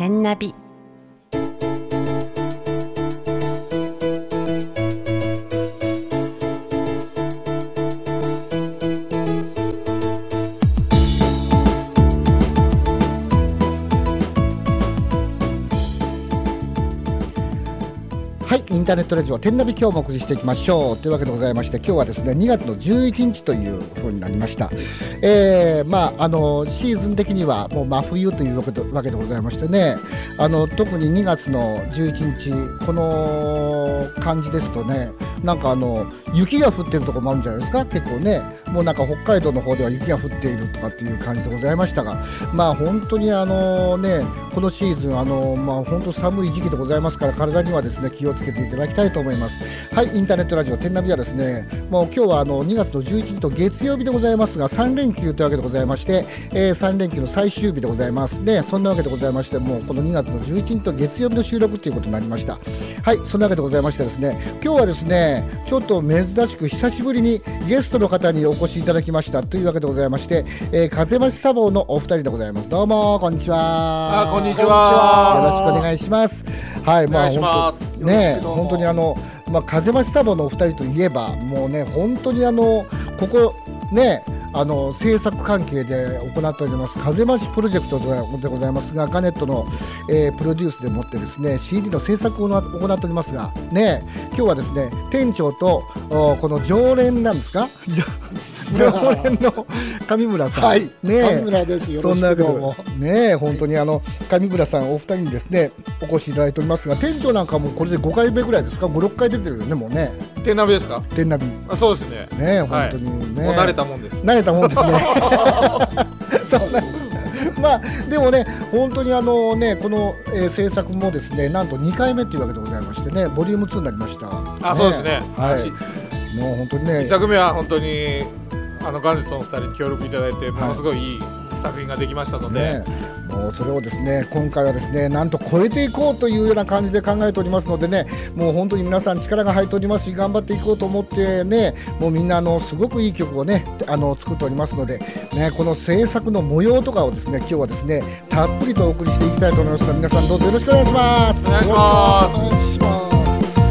天ナビ。 はい、インターネットラジオ天ナビ、今日もお送りしていきましょうというわけでございまして、今日はですね2月の11日という風になりました。シーズン的にはもう真冬というわけでございましてね、特に2月の11日この感じですとね、なんか雪が降っているところもあるんじゃないですか。結構ね、もうなんか北海道の方では雪が降っているとかっていう感じでございましたが、まあ本当にこのシーズン本当寒い時期でございますから、体にはですね気をつけていただきたいと思います。はい、インターネットラジオ天ナビはですね、もう今日は2月の11日と月曜日でございますが、3連休というわけでございまして、3連休の最終日でございますね。そんなわけでございまして、もうこの2月の11日と月曜日の収録ということになりました。はい、そんなわけでございましてですね、今日はですねちょっと珍しく久しぶりにゲストの方にお越しいただきましたというわけでございまして、風増茶房のお二人でございます。どうもこんにちは。 こんにちは。 よろしくお願いします。はい、 お願いします。 本当に風増茶房のお二人といえば、もうね本当にここね制作関係で行っております風増しプロジェクトでございますが、ガネットの、プロデュースでもってですね CD の制作を行っておりますがね、今日はですね店長とこの常連なんですか常連の上村さん、 はい、ね、上村です。よろしくどうも。 ね、本当に上村さんお二人にですねお越しいただいておりますが、店長なんかもこれで5回目ぐらいですか、5、6回出てるよね、もうね。 天ナビですか？ 天ナビ。 そうですね。 ね、本当にね。 もう慣れたもんです。 慣れたもんですね。そんな。まあでもね本当にこの、制作もですねなんと2回目というわけでございましてね、ボリューム2になりました。 そうですね。 はい。もう本当にね。 1作目は本当にガネットの2人に協力いただいて、ものすごいいい作品ができましたので、 もうそれをですね今回はですねなんと超えていこうというような感じで考えておりますのでね、もう本当に皆さん力が入っておりますし、頑張っていこうと思ってね、もうみんなすごくいい曲をね作っておりますのでね、この制作の模様とかをですね今日はですねたっぷりとお送りしていきたいと思いますので、皆さんどうぞよろしくお願いします。 お願いします。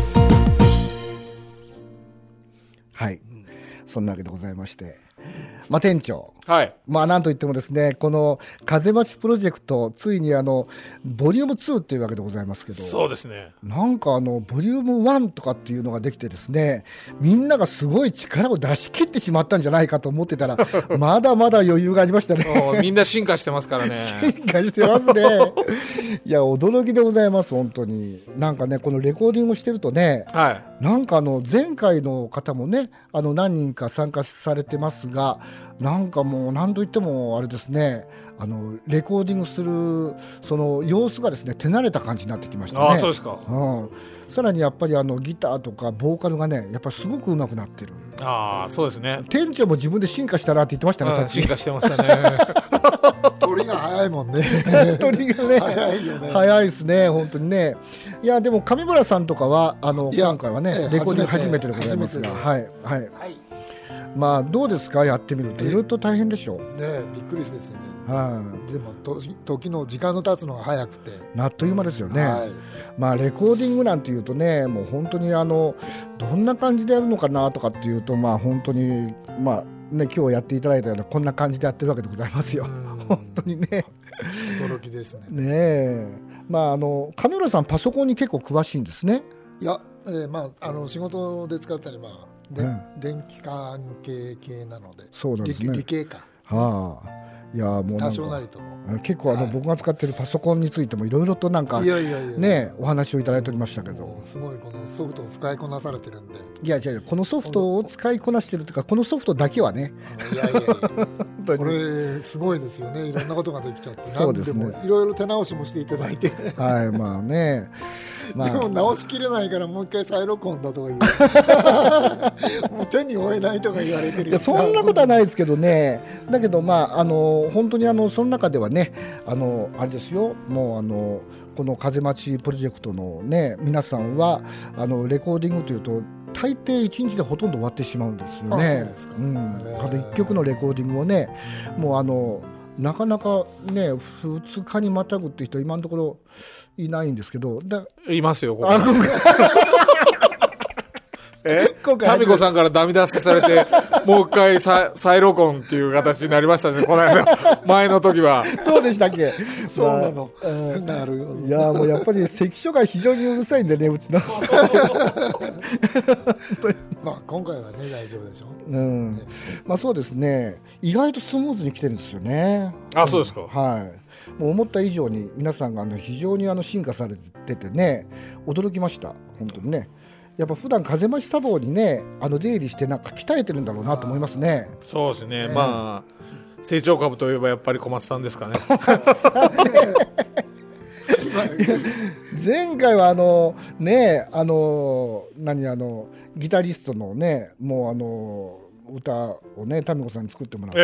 はい、そんなわけでございまして、店長、 はい、 なんといってもですねこの風増しプロジェクト、ついにボリューム2っていうわけでございますけど、 そうですね、 なんかボリューム1とかっていうのができてですね、みんながすごい力を出し切ってしまったんじゃないかと思ってたらまだまだ余裕がありましたね。 みんな進化してますからね。 進化してますね。いや驚きでございます。本当になんかねこのレコーディングしてるとね、 はい、 なんか前回の方もね何人か参加されてますが、なんかもう何と言ってもあれですね、レコーディングするその様子がですね手慣れた感じになってきましたね。 そうですか。 さらにやっぱりギターとかボーカルがねやっぱりすごく上手くなってる。 そうですね。 店長も自分で進化したなって言ってましたね。さっき進化してましたね。 鳥が早いもんね。 鳥がね早いよね。 早いですね本当にね。いやでも上村さんとかは今回はねレコーディング初めてでございますが、はいはい、どうですか、やってみるといろいろと大変でしょうね。びっくりですよね。でも時の時間の経つのが早くてあっという間ですよね。レコーディングなんていうとね、もう本当にどんな感じでやるのかなとかっていうと、本当に今日やっていただいたようなこんな感じでやってるわけでございますよ。本当にね驚きですね。 ねえ、上村さんパソコンに結構詳しいんですね。 いや、仕事で使ったり電気関係系なので、 そうなんですね。 理系か。 いやもう多少なりとも結構僕が使っているパソコンについてもいろいろとなんかお話をいただいておりましたけど、 すごいこのソフトを使いこなされてるんで。 いやこのソフトを使いこなしてるというか、このソフトだけはねこれすごいですよね。いろんなことができちゃって、 そうですね、 いろいろ手直しもしていただいてはいでも直しきれないからもう一回再録音だとか言うもう手に負えないとか言われてる。 いやそんなことはないですけどね。だけど本当にその中ではねあれですよ、もうこの風待ちプロジェクトのね皆さんはレコーディングというと大抵1日でほとんど終わってしまうんですよね。1曲のレコーディングをねもうなかなかね2日にまたぐって人は今のところいないんですけど、 いますよここ今回タミコさんからダメ出しされてもう一回再録音っていう形になりましたねこの間前の時は。 そうでしたっけそうなの、 なるほど。いやもうやっぱり関所が非常にうるさいんでねうちのまあ今回はね大丈夫でしょ。 まあそうですね、意外とスムーズに来てるんですよね。 あ、そうですか。 はい、もう思った以上に皆さんが非常に進化されててね驚きました本当にね。やっぱ普段風増し茶房にね出入りしてなんか鍛えてるんだろうなと思いますね。 そうですね、まあ成長株といえばやっぱり小松さんですかね前回はねギタリストのねもう歌をねタミコさんに作ってもらって、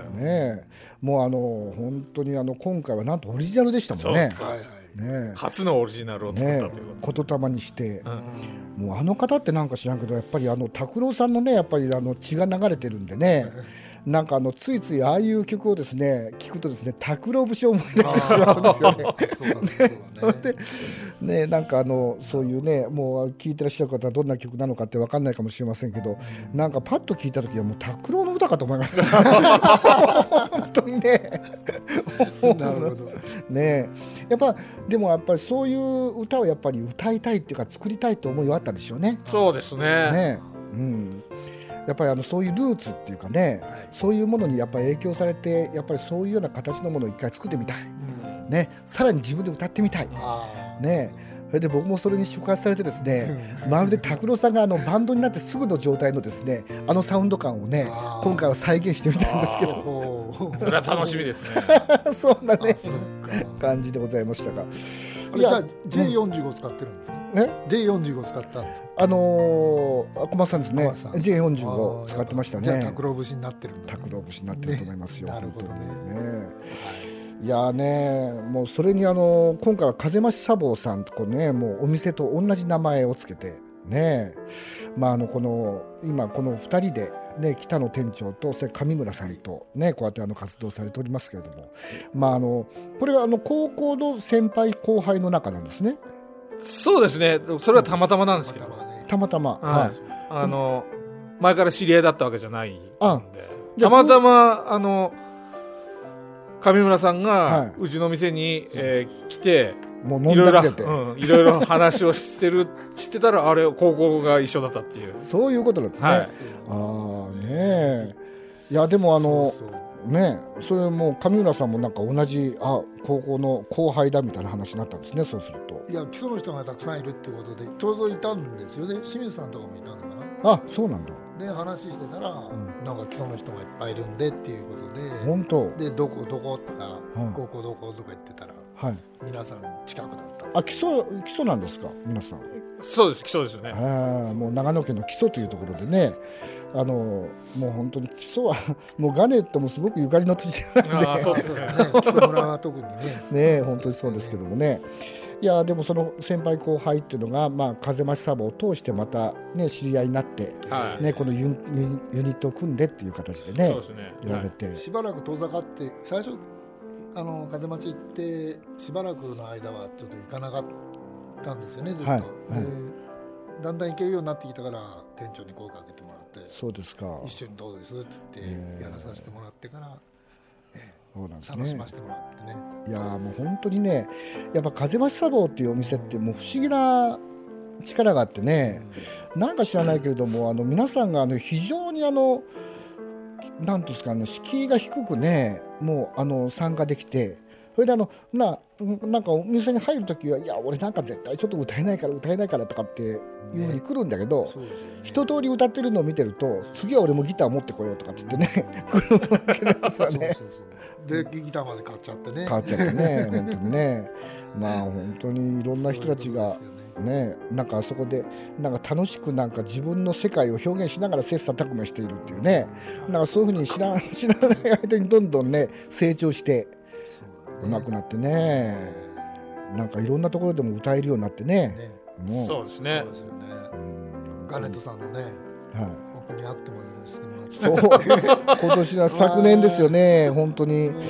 ねもう本当に今回はなんとオリジナルでしたもんね。ね、 初のオリジナルを作ったということ、言霊にして、もう方ってなんか知らんけどやっぱり拓郎さんのねやっぱり血が流れてるんでねなんかついついああいう曲をですね聞くとですね拓郎節を思い出してしまうんですよね。ねなんかそういうねもう聴いてらっしゃる方はどんな曲なのかって分かんないかもしれませんけど、なんかパッと聞いた時はもう拓郎の歌かと思いました本当にねなるほどねやっぱりそういう歌をやっぱり歌いたいっていうか作りたいと思いはあったんでしょうね。 そうですね。 やっぱりそういうルーツっていうかね、そういうものにやっぱり影響されてやっぱりそういうような形のものを一回作ってみたい、ね、さらに自分で歌ってみたい、ね、それで僕もそれに触発されてですねまるで拓郎さんがバンドになってすぐの状態のですねサウンド感をね今回は再現してみたんですけどそれは楽しみですねそんなね感じでございましたが、 じゃあ J45 使ってるんですかね。J45 使ったんですか。小松さんですね。J45 使ってましたね。 じゃあ拓郎節になってるんだ、ね。 拓郎節になってると思いますよ。 なるほどね。 いやねもうそれに今回は風増し茶房さんとねもうお店と同じ名前をつけてねまあ今この2人でね北野店長とそれ上村さんとねこうやって活動されておりますけれども、まあこれは高校の先輩後輩の中なんですね。 そうですね、それはたまたまなんですけど、 たまたま、 前から知り合いだったわけじゃないんで、 たまたま上村さんがうちの店に、来てもう飲んだけていろいろ話をしてたらあれ高校が一緒だったっていうそういうことなんですね。ねいやでもねそれも上村さんもなんか同じ高校の後輩だみたいな話になったんですね。そうするといや基礎の人がたくさんいるってことでちょうどいたんですよね。清水さんとかもいたのかな。 そうなんだ。 で話してたら、なんか基礎の人がいっぱいいるんでっていうことで本当でどことか、高校どことか言ってたら、皆さん近くだった。 基礎なんですか皆さん。 そうです基礎ですよね。 もう長野県の基礎というところでねもう本当に基礎はもうガネットもすごくゆかりの土地なんでそうですね基礎村は特にね本当にそうですけどもね。いやでもその先輩後輩っていうのが、風増し茶房を通してまた、ね、知り合いになって、このユニットを組んでっていう形でねやられて、 しばらく遠ざかって最初風町行ってしばらくの間はちょっと行かなかったんですよねずっと、だんだん行けるようになってきたから店長に声かけてもらってそうですか一緒にどうですって言ってやらさせてもらってから、 そうなんですね、 楽しませてもらってね。 いやもう本当にねやっぱ風増し茶房っていうお店ってもう不思議な力があってね、なんか知らないけれども皆さんが非常になんていうんですか敷居が低くねもう参加できて、それでなんかお店に入るときはいや俺なんか絶対ちょっと歌えないからとかっていうふうに来るんだけど、一通り歌ってるのを見てると次は俺もギター持ってこようとかって言ってね来るわけですよね。 でギターまで買っちゃってね本当にね本当にいろんな人たちがなんかあそこでなんか楽しくなんか自分の世界を表現しながら切磋琢磨しているっていうね、なんかそういうふうに知らない間にどんどんね成長して上手くなってね、なんかいろんなところでも歌えるようになってね。 そうですね。 ガネットさんのね、ここにアクトもしてもらってそう今年は昨年ですよね本当に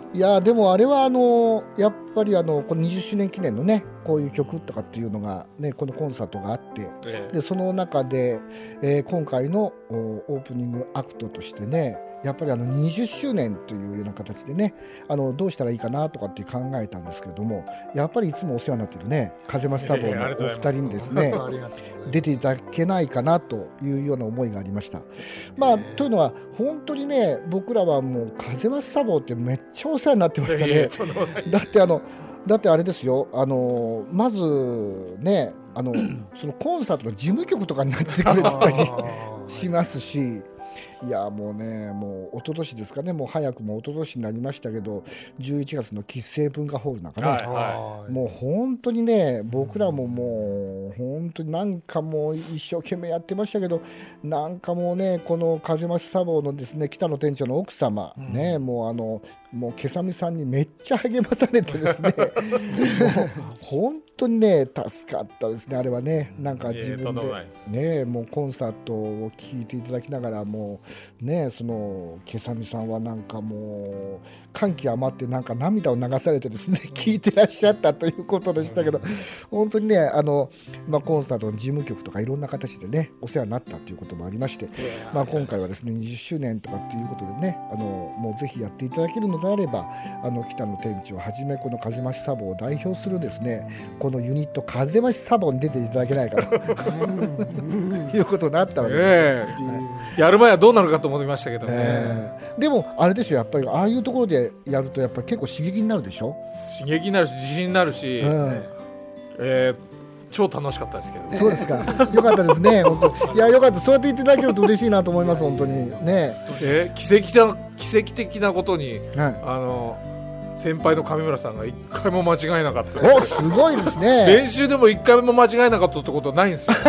いやでもあれはやっぱりこの20周年記念のねこういう曲とかっていうのがねこのコンサートがあって、でその中で、今回のオープニングアクトとしてねやっぱり20周年というような形でねどうしたらいいかなとかって考えたんですけれども、やっぱりいつもお世話になっているね風間サボのお二人にですね出ていただけないかなというような思いがありました。というのは本当にね僕らはもう風間サボってめっちゃお世話になってましたね。だってあれですよまずねそのコンサートの事務局とかになってくれてたりしますし、いやもうねもう一昨年ですかね、もう早くも一昨年になりましたけど11月の喫成文化ホールなんかね、もう本当にね僕らももう本当になんかもう一生懸命やってましたけど、なんかもうねこの風増サボのですね北野店長の奥様、ねもうけさみさんにめっちゃ励まされてですねもう本当にね助かったですねあれはね。なんか自分でねもうコンサートを聴いていただきながらもうねそのけさみさんはなんかもう感極まってなんか涙を流されてですね聴いてらっしゃったということでしたけど、本当にねコンサートの事務局とかいろんな形でねお世話になったということもありまして、今回はですね20周年とかっていうことでねもうぜひやっていただけるのであれば北野店長をはじめこの風増サボを代表するですねこのユニット風増サボに出ていただけないかということになったわけです、 やる前はどうなるかと思いましたけどね、 でもあれですよやっぱりああいうところでやるとやっぱり結構刺激になるでしょ。 刺激になるし自信になるし、超楽しかったですけど、 そうですかよかったですね本当いやよかった、そうやって言っていただけると嬉しいなと思います本当にね。 奇跡的なことに、先輩の上村さんが一回も間違えなかった。 おすごいですね練習でも一回も間違えなかったってことはないんですよ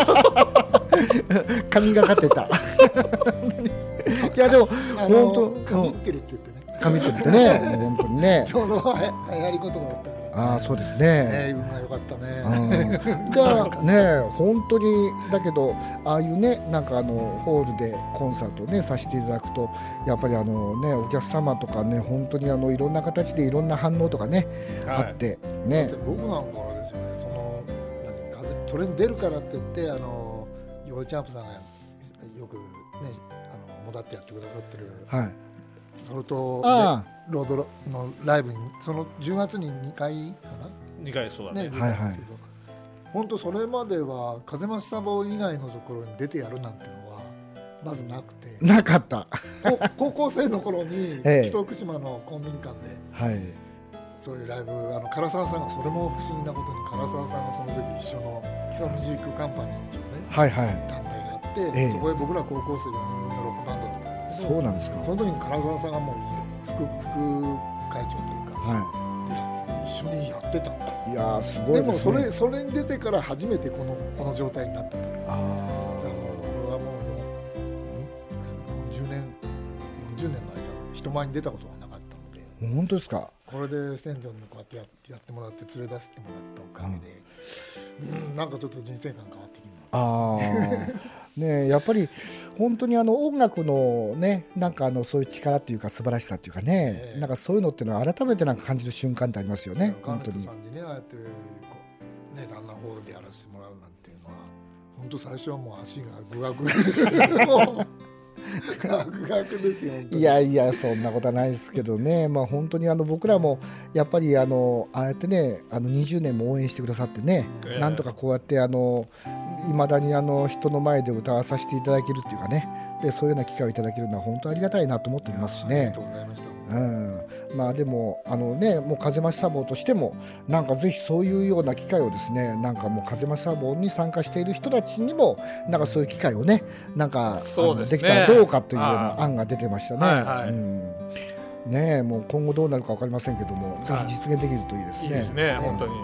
神がかってたいやでも本当神ってるって言ってね神ってるってね本当にねちょうど流行り言葉だった。 ああそうですね。 運が良かったね。 じゃあね本当にだけどああいうねなんかホールでコンサートをねさせていただくとやっぱりねお客様とかね本当にいろんな形でいろんな反応とかね、あってね。 僕なんかはですよねそれに出るからって言ってヨーチャンプさんがよくねもだってやってくださってる。それとロードのライブにその10月に2回かな 2回そうだね、 本当それまでは風増サボ以外のところに出てやるなんてのはまずなくてなかった高校生の頃に木曽福島のコンビニ館で、そういうライブ唐沢さんがそれも不思議なことに唐沢さんがその時一緒の木曽ミュージックカンパニーっていうね、団体があって、そこへ僕ら高校生4人のロックバンドだったんですけど、 そうなんですか。 その時に唐沢さんがもう副会長というか、一緒にやってたんですよ。 いやすごいですね。 でもそれに出てから初めてこの状態になったという。これはもう40年の間人前に出たことはなかったので。 本当ですか。 これでステンジョンでこうやってやってもらって連れ出してもらったおかげで、なんかちょっと人生観変わってきます。 ね、やっぱり本当に音楽のねなんかそういう力っていうか素晴らしさっていうかね、なんかそういうのっていうのは改めてなんか感じる瞬間ってありますよね。 本当にさんにねああやってランナーホールでやらせてもらうなんていうのは本当最初はもう足がグワグガクですよ。 いやそんなことはないですけどね、本当に僕らもやっぱりああやってね20年も応援してくださってね、なんとかこうやっていまだに人の前で歌わさせていただけるっていうかね、でそういうような機会をいただけるのは本当ありがたいなと思っておりますしね。 ありがとうございました。 でももう風増サボとしてもなんかぜひそういうような機会をですねなんかもう風増サボに参加している人たちにもなんかそういう機会をねなんかできたらどうかというような案が出てましたね。もう今後どうなるか分かりませんけども、ぜひ実現できるといいですね。 いいですね本当に。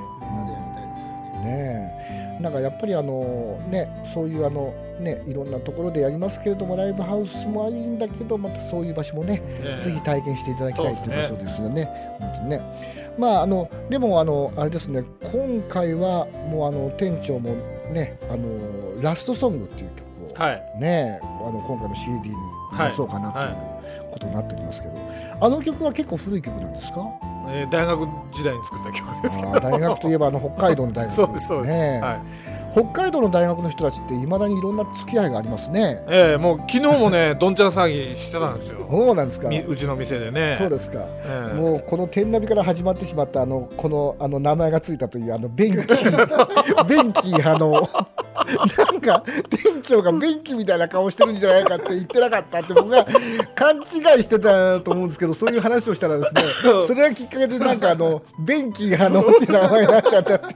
なんかやっぱりそういういろんなところでやりますけれどもライブハウスもいいんだけどまたそういう場所もね、ぜひ体験していただきたいという場所ですよね。本当にね。でもあれですね今回はもう店長もねラストソングっていう曲をね、今回の CD に出そうかなという、 ことになっておりますけど、あの曲は結構古い曲なんですか？ 大学時代に作った曲ですけど。 大学といえば北海道の大学そうですそうです、はい、 北海道の大学の人たちっていまだにいろんな付き合いがありますね。 もう昨日もねどんちゃん騒ぎしてたんですよ。 そうなんですか。 うちの店でね。 そうですか、もうこの天ナビから始まってしまったこの名前がついたという便器便器なんか店長が便器みたいな顔してるんじゃないかって言ってなかったって僕が勘違いしてたと思うんですけど、そういう話をしたらですねそれがきっかけでなんか便器っていう名前になっちゃったって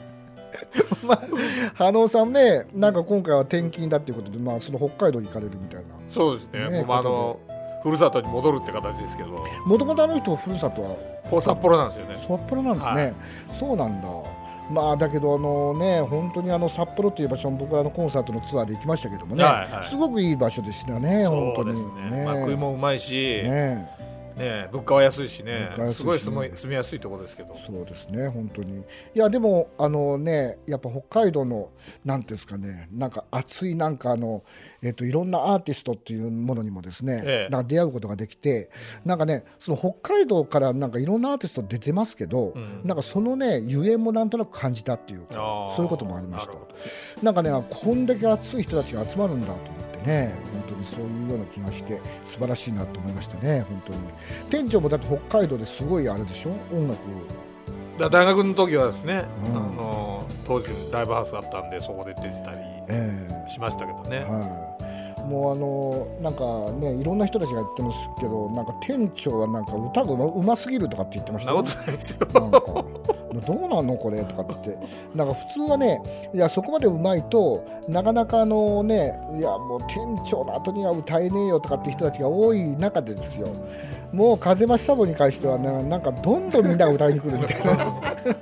羽野さんね、なんか今回は転勤だっていうことで、その北海道に行かれるみたいな。 そうですね、もうふるさとに戻るって形ですけど、 もともとあの人ふるさとは札幌なんですよね。 札幌なんですね、はい、そうなんだ。だけど本当に札幌という場所も僕はコンサートのツアーで行きましたけどもね、はいはい、すごくいい場所でしたね。本当にそうですね、食いもうまいし、物価は安いしね、すごい住みやすいところですけど。 そうですね、本当に。いやでもやっぱ北海道のなんていうんですかね、なんか熱いなんかいろんなアーティストっていうものにもですね、なんか出会うことができて、なんかねその北海道からなんかいろんなアーティスト出てますけど、なんかそのねゆえんもなんとなく感じたっていうか、そういうこともありました。なんかねこんだけ熱い人たちが集まるんだと思ってね、本当にそういうような気がして素晴らしいなと思いましたね。本当に店長もだって北海道ですごいあれでしょ、音楽大学の時はですね、当時ライブハウスあったんでそこで出てたりしましたけどね、 もうなんかねいろんな人たちが言ってますけど、なんか店長はなんか歌がうますぎるとかって言ってましたね。 そんなことないですよ。 なんかどうなんのこれとかってなんか普通はね、いやそこまでうまいとなかなかいやもう店長の後には歌えねえよとかって人たちが多い中でですよ、もう風増しサボに関してはね、なんかどんどんみんなが歌いに来るみたいな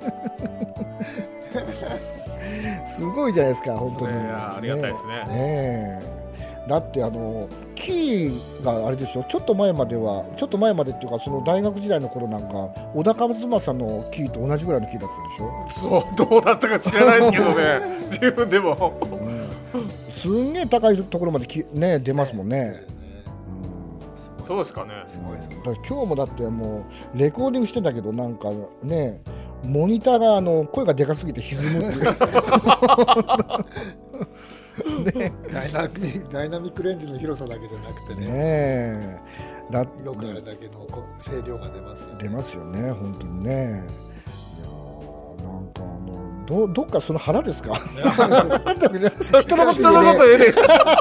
すごいじゃないですか本当に。 ありがたいですね。 だってキーがあれでしょ、ちょっと前までっていうかその大学時代の頃なんか小田和正のキーと同じぐらいのキーだったでしょ。 そうどうだったか知らないですけどね自分でも、 すんげえ高いところまで出ますもんね。 そうですかね。すごいです。 だ今日もだってもうレコーディングしてたけどなんかねモニターが声がでかすぎて歪むっていうダイナミックレンジの広さだけじゃなくてね、 よくあれだけの声量が出ますよね。 出ますよね本当にね。いやなんかどっかその腹ですか人のこと言えね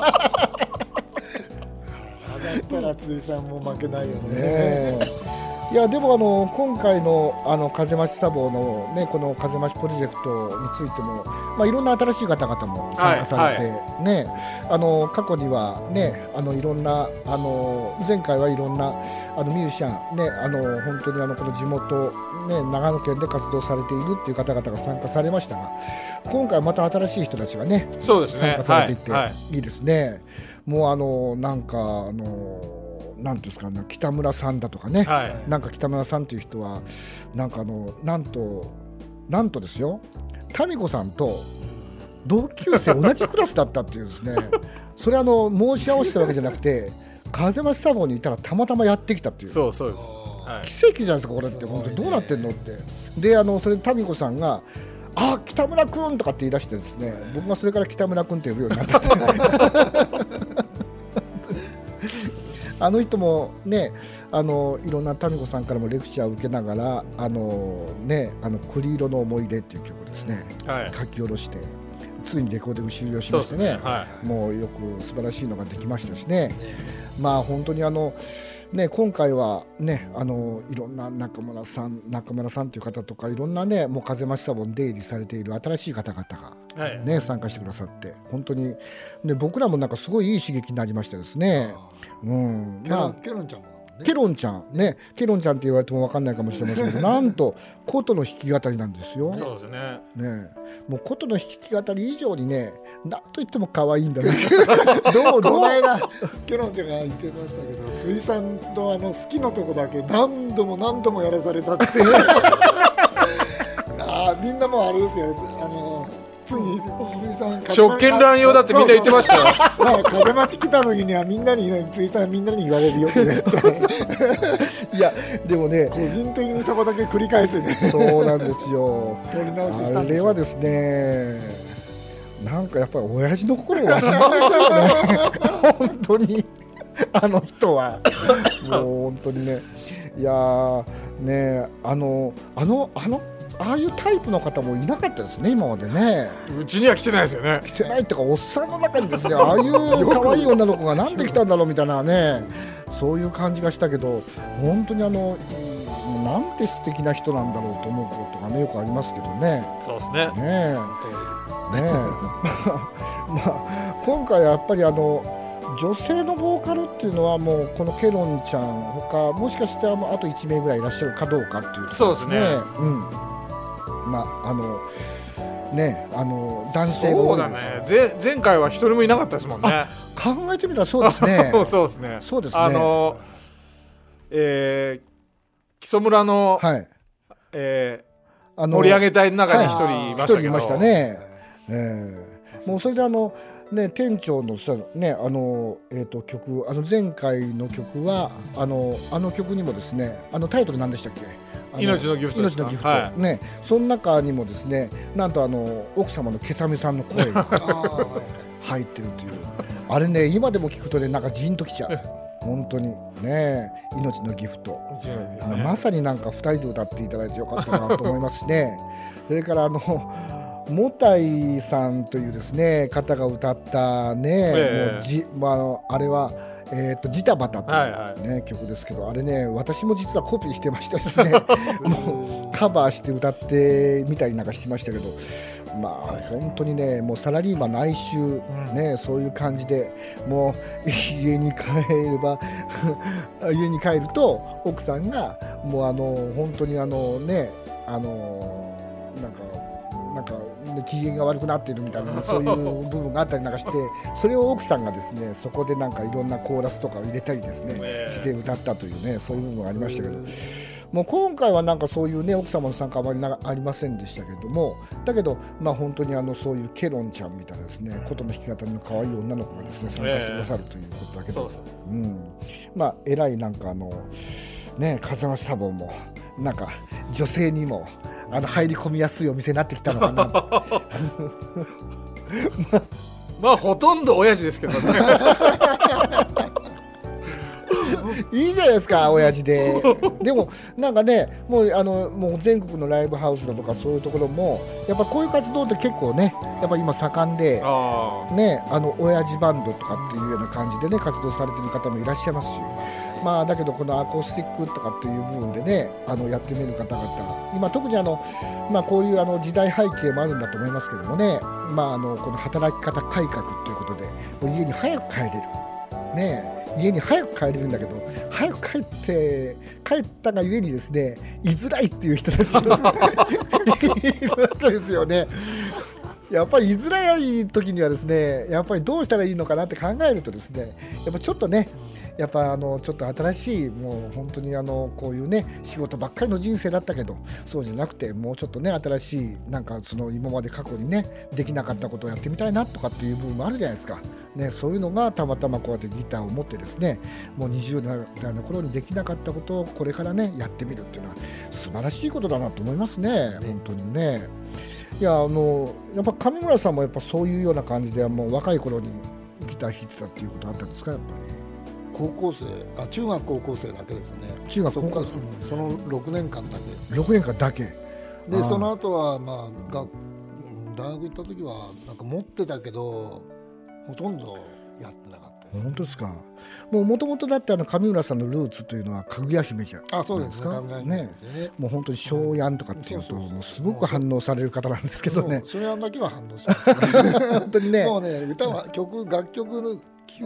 だったらついさんも負けないよね。 いやでも今回の風増しサボのねこの風増しプロジェクトについてもいろんな新しい方々も参加されてね、過去にはねいろんな前回はいろんなミュージシャンね本当にこの地元ね長野県で活動されているっていう方々が参加されましたが、今回はまた新しい人たちがね参加されていっていいですね。もうなんかなんですかね、北村さんだとかね、なんか北村さんという人はなんかなんとですよ、民子さんと同級生同じクラスだったっていうですねそれ申し合わせたわけじゃなくて風増しサボにいたらたまたまやってきたっていう、 そうです、 奇跡じゃないですかこれって本当にどうなってんのってでそれで民子さんが北村くんとかって言い出してですね、僕がそれから北村くんって呼ぶようになったあの人もねいろんな民子さんからもレクチャーを受けながら栗色の思い出っていう曲ですね、書き下ろしてついにレコーディング終了しましてね、もうよく素晴らしいのができましたしね、本当に今回はねいろんな中村さんという方とかいろんなねもう風増しサボに出入りされている新しい方々が参加してくださって本当に僕らもなんかすごいいい刺激になりましたですね。 ケロンちゃんもケロンちゃんね、ケロンちゃんって言われても分かんないかもしれませんけどなんと琴の弾き語りなんですよ。 そうですね。 もう琴の弾き語り以上にね何と言っても可愛いんだねこの間ケロンちゃんが言ってましたけど、ついさんと好きなとこだけ何度もやらされたってみんなもうあれですよ、 ついにさん職権乱用だってみんな言ってましたよ。 風待ち来た時にはみんなについさんみんなに言われるよっていやでもね個人的にそこだけ繰り返してねそうなんですよ取り直ししたんあですよ。 れはですねなんかやっぱり親父の心を忘れましたよね本当にあの人はもう本当にねいやーねああいうタイプの方もいなかったですね今までね。 うちには来てないですよね。 来てないっていうかおっさんの中にですねああいう可愛い女の子がなんで来たんだろうみたいなねそういう感じがしたけど本当になんて素敵な人なんだろうと思うことがねよくありますけどね。 そうですね。 ねえまあ今回はやっぱり女性のボーカルっていうのはもうこのケロンちゃん他もしかしてあと1名ぐらいいらっしゃるかどうかっていうところですね。 そうですね。 まあね男性が多いです。 そうだね。前回は一人もいなかったですもんね。 考えてみたらそうですね。 そうですね。 そうですね。 木曽村の、 はい。 盛り上げ隊の中に一人いましたけど。 一人いましたね。もうそれでね、店長のさね曲前回の曲はあの曲にもですねタイトル何でしたっけ命のギフトですか。 命のギフト、 はい、 ねその中にもですねなんと奥様のけさめさんの声が入ってるというあれね今でも聞くとねなんかジーンときちゃう本当にね命のギフト、まさになんか2人で歌っていただいてよかったなと思いますしねそれからもたいさんというですね方が歌ったね、あれはジタバタという、ね曲ですけどあれね私も実はコピーしてましたですねもうカバーして歌ってみたりなんかしましたけどまあ本当にねもうサラリーマンの哀愁、ねそういう感じでもう家に帰ると奥さんがもう本当になんか機嫌が悪くなっているみたいなそういう部分があったりなんかしてそれを奥さんがですねそこでなんかいろんなコーラスとかを入れたりですねして歌ったというねそういう部分がありましたけどもう今回はなんかそういうね奥様の参加はあまりありませんでしたけどもだけどまあ本当にそういうケロンちゃんみたいなですね琴の弾き語りの可愛い女の子がですね参加してくださるということだけど、まあえらいなんかね風間サボンもなんか女性にも入り込みやすいお店になってきたのかなまあほとんど親父ですけどねいいじゃないですか親父ででもなんかねもう全国のライブハウスだとかそういうところもやっぱこういう活動って結構ねやっぱ今盛んでね親父バンドとかっていうような感じでね活動されてる方もいらっしゃいますしまあだけどこのアコースティックとかっていう部分でねやってみる方々今特にまあこういう時代背景もあるんだと思いますけどもねまあこの働き方改革ということでもう家に早く帰れるね家に早く帰れるんだけど早く帰ったがゆえにですね居づらいっていう人たちがいるわけですよね。やっぱり居づらい時にはですねやっぱりどうしたらいいのかなって考えるとですねやっぱちょっとねやっぱちょっと新しいもう本当にこういうね仕事ばっかりの人生だったけどそうじゃなくてもうちょっとね新しいなんか今まで過去にねできなかったことをやってみたいなとかっていう部分もあるじゃないですか、ね、そういうのがたまたまこうやってギターを持ってですねもう20代の頃にできなかったことをこれからねやってみるっていうのは素晴らしいことだなと思いますね本当にね。いややっぱ上村さんもやっぱそういうような感じでもう若い頃にギター弾いてたっていうことあったんですかやっぱり。 中学高校生だけですね。 中学高校生その6年間だけ。 6年間だけでその後はまあ大学行った時はなんか持ってたけどほとんどやってなかったです、ね。 本当ですか。もともとだって上村さんのルーツというのはかぐや姫じゃないですか。 そうですね。 もう本当に小ヤンとかっていうともうすごく反応される方なんですけどね。 小ヤンだけは反応しますね。 本当にね。 もうね歌は楽曲の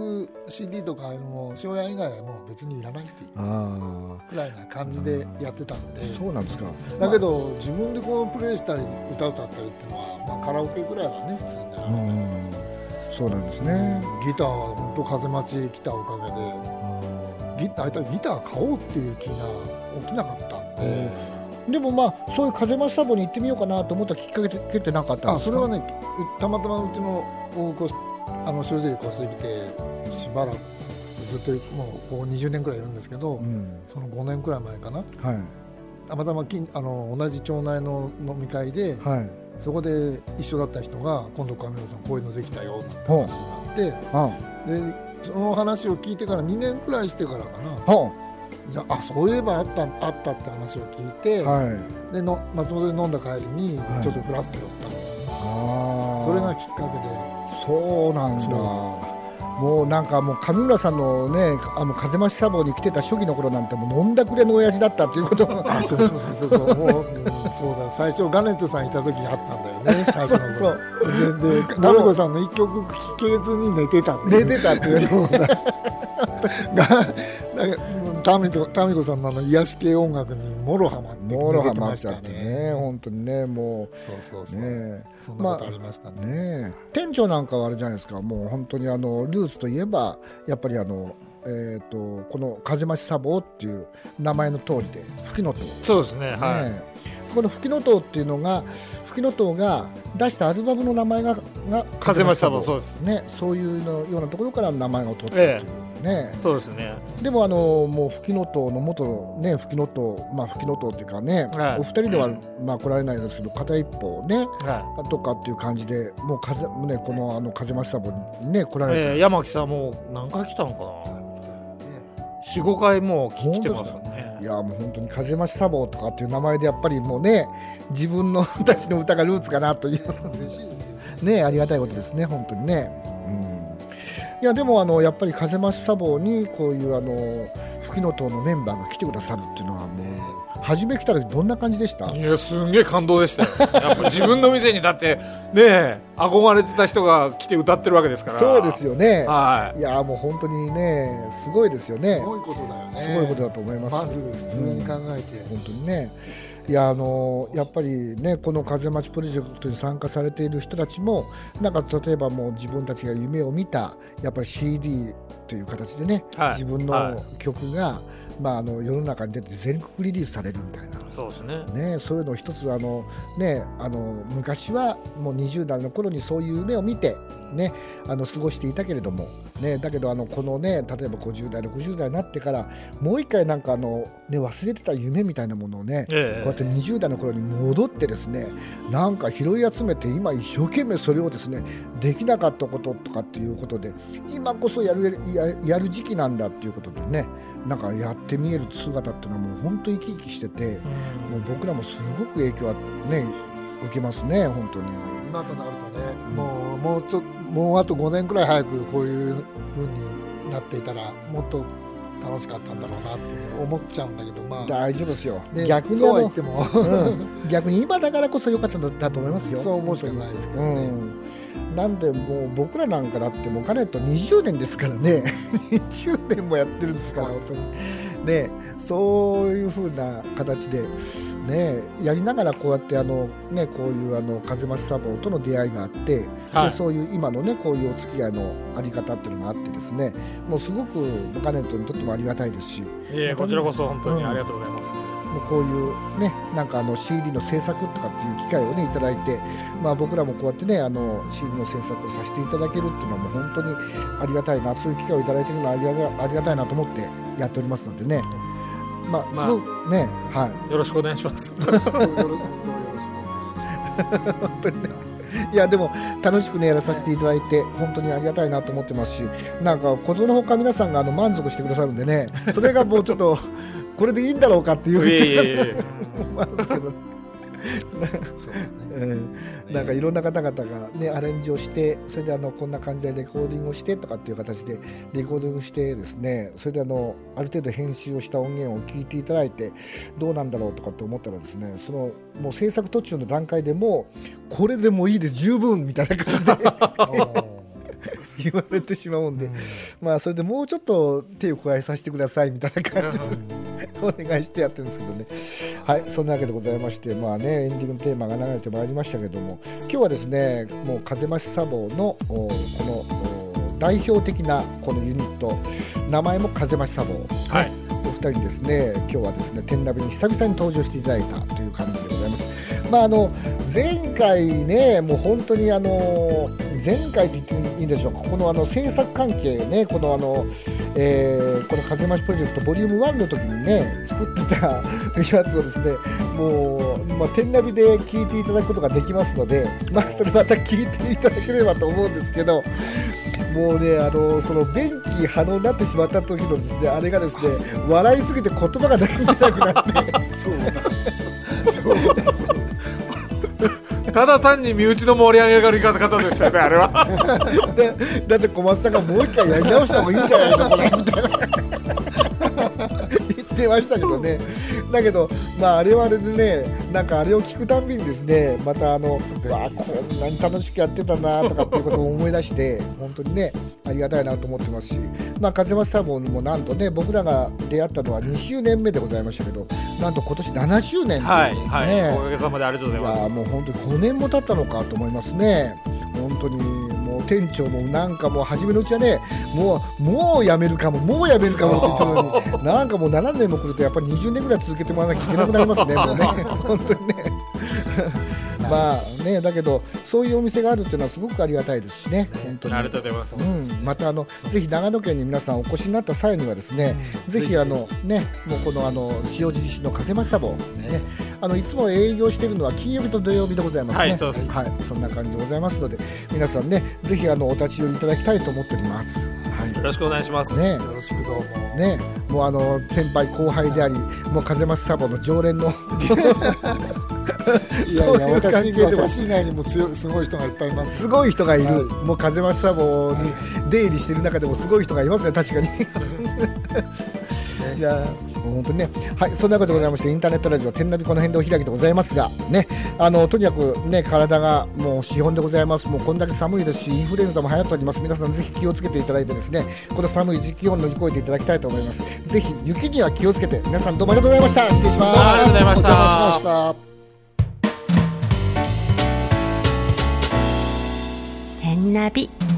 CD とかも小ヤン以外はもう別にいらないっていうくらいな感じでやってたんで。 そうなんですか。 だけど自分でこうプレイしたり歌ったりっていうのは、まあ、カラオケぐらいはね普通にならない。 そうなんですね。 ギターは本当風待ち来たおかげで大体ギター買おうっていう気が起きなかったんで、 でもまあそういう風増しサボに行ってみようかなと思ったきっかけって何かあったんですか？ それはね、たまたまうちの塩尻越してきてしばらくずっともうここ20年くらいいるんですけど、その5年くらい前かな、たまたま同じ町内の飲み会で、そこで一緒だった人が今度上村さんこういうのできたよって話になって、でその話を聞いてから2年くらいしてからかな、じゃあそういえばあったって話を聞いて、で松本で飲んだ帰りにちょっとフラッと寄ったんですよね。それがきっかけで。 そうなんだ。もうなんかもう上村さんのね風増しサボに来てた初期の頃なんてもう飲んだくれの親父だったということ。 そうもうそうだ、最初ガネットさんいた時にあったんだよね、最初の頃。でガネコさんの一曲聴けずに寝てたっていうタミコさんの癒し系音楽にもろハマって寝てきましたね。 本当にね、もうそうね、そんなことありましたね。 店長なんかはあれじゃないですか、もう本当にルーツといえばやっぱりこの風増しサボっていう名前の通りでフキノトウ。 そうですね、 このフキノトウっていうのがフキノトウが出したアルバムの名前が風増しサボ。そうですね、そういうのようなところから名前を取ったというね。 そうですね。 でももうフキノトウの元ねフキノトウっていうかね、お二人では来られないですけど片一方ね、とかっていう感じでもうこの風増しサボにね来られて、 山木さんもう何回来たのかな、4、5回もう来てますよね。 いやもう本当に風増しサボとかっていう名前でやっぱりもうね自分のたちの歌がルーツかなという嬉しいですよね、ありがたいことですね本当にね。いやでもやっぱり風増しサボにこういうフキノトウのメンバーが来てくださるっていうのはもう初め来た時どんな感じでした？ いやすんげえ感動でしたよ。やっぱ自分の店にだってね憧れてた人が来て歌ってるわけですから。 そうですよね。 いやもう本当にねすごいですよね。 すごいことだよね。 すごいことだと思います。 まず普通に考えて、 本当にね。いややっぱりねこの風町プロジェクトに参加されている人たちもなんか例えばもう自分たちが夢を見たやっぱり CD という形でね、自分の曲が世の中に出て全国リリースされるみたいな。 そうですね。 そういうのを一つ昔はもう20代の頃にそういう夢を見てね過ごしていたけれどもね、だけどこのね例えば50代60代になってからもう一回なんか忘れてた夢みたいなものをね、こうやって20代の頃に戻ってですねなんか拾い集めて今一生懸命それをですねできなかったこととかっていうことで今こそやる時期なんだっていうことでねなんかやって見える姿っていうのはもう本当に生き生きしてて、もう僕らもすごく影響はね受けますね本当に。 今となるとね、もうあと5年くらい早くこういう風になっていたらもっと楽しかったんだろうなって思っちゃうんだけど、 大丈夫ですよ、 ね、 逆にそうは言っても、 逆に今だからこそ良かったんだと思いますよ。 そう思うしかないですけどね、 なんでもう僕らなんかだってもうガネット20年ですからね20年もやってるんですから本当にね、そういう風な形でねやりながらこうやってこういう風増しサボとの出会いがあって、でそういう今のねこういうお付き合いのあり方っていうのがあってですね、もうすごくガネットにとってもありがたいですし、 こちらこそ本当にありがとうございます。 もうこういうねなんかCD の制作とかっていう機会をねいただいて、僕らもこうやってねCD の制作をさせていただけるっていうのはもう本当にありがたいな、そういう機会をいただいているのはありがたいなと思ってやっておりますのでね、すごくね、 よろしくお願いします。 よろしくお願いします。 本当にね、いやでも楽しくねやらさせていただいて本当にありがたいなと思ってますし、なんかことのほか皆さんが満足してくださるんでね、それがもうちょっとこれでいいんだろうかっていう思うんですけどなんかいろんな方々がねアレンジをして、それでこんな感じでレコーディングをしてとかっていう形でレコーディングしてですね、それである程度編集をした音源を聞いていただいてどうなんだろうとかって思ったらですね、そのもう制作途中の段階でもうこれでもいいです十分みたいな感じで言われてしまうんで、それでもうちょっと手を加えさせてくださいみたいな感じでお願いしてやってるんですけどね。はい、そんなわけでございまして、エンディングのテーマが流れてまいりましたけども、今日はですねもう風増しサボのこの代表的なこのユニット、名前も風増しサボ、 お二人にですね今日はですね天ナビに久々に登場していただいたという感じでございます。前回ねもう本当に前回って言っていいんでしょうか、この制作関係ねこのこの風増しプロジェクトボリューム1の時にね作ってたやつをですねもう、天ナビで聞いていただくことができますので、それまた聞いていただければと思うんですけど、もうねその便器波動になってしまった時のですねあれがですね笑いすぎて言葉が出なくなってそうただ単に身内の盛り上げ方でしたよねあれはだって小松さんがもう一回やり直した方がいいんじゃないのこれみたいな言ってましたけどね。だけどあれはあれでねなんかあれを聞くたんびにですねまたこんなに楽しくやってたなとかっていうことを思い出して本当にねありがたいなと思ってますし、風増しサボもなんとね僕らが出会ったのは2周年目でございましたけど、なんと今年7周年はいはい、おかげさまでありがとうございます。 いやもう本当に5年も経ったのかと思いますね。本当にもう店長もなんかもう初めのうちはねもうやめるかもって言ったのになんかもう7年も来るとやっぱり20年ぐらい続けてもらわなきゃいけなくなりますねもうね本当にねだけどそういうお店があるっていうのはすごくありがたいですしね本当にありがとうございます、 またぜひ長野県に皆さんお越しになった際にはですね、ぜひもうこの塩尻市の風増しサボねいつも営業しているのは金曜日と土曜日でございますね。 はいそうです、 そんな感じでございますので皆さんねぜひお立ち寄りいただきたいと思っております。 よろしくお願いしますよろしくどうももう先輩後輩でありもう風増しサボの常連のいや私以外にもすごい人がいっぱいいます。 すごい人がいる、もう風増しサボに出入りしている中でもすごい人がいますね確かにいやもう本当にね、そんなことでございましてインターネットラジオ天ナビこの辺でお開きでございますがねとにかくね体がもう資本でございます。もうこんだけ寒いですしインフルエンザも流行っております。皆さんぜひ気をつけていただいてですねこの寒い時期を乗り越えていただきたいと思います。ぜひ雪には気をつけて皆さんどうもありがとうございました。失礼します。 ありがとうございました。 お邪魔しました。 天ナビ。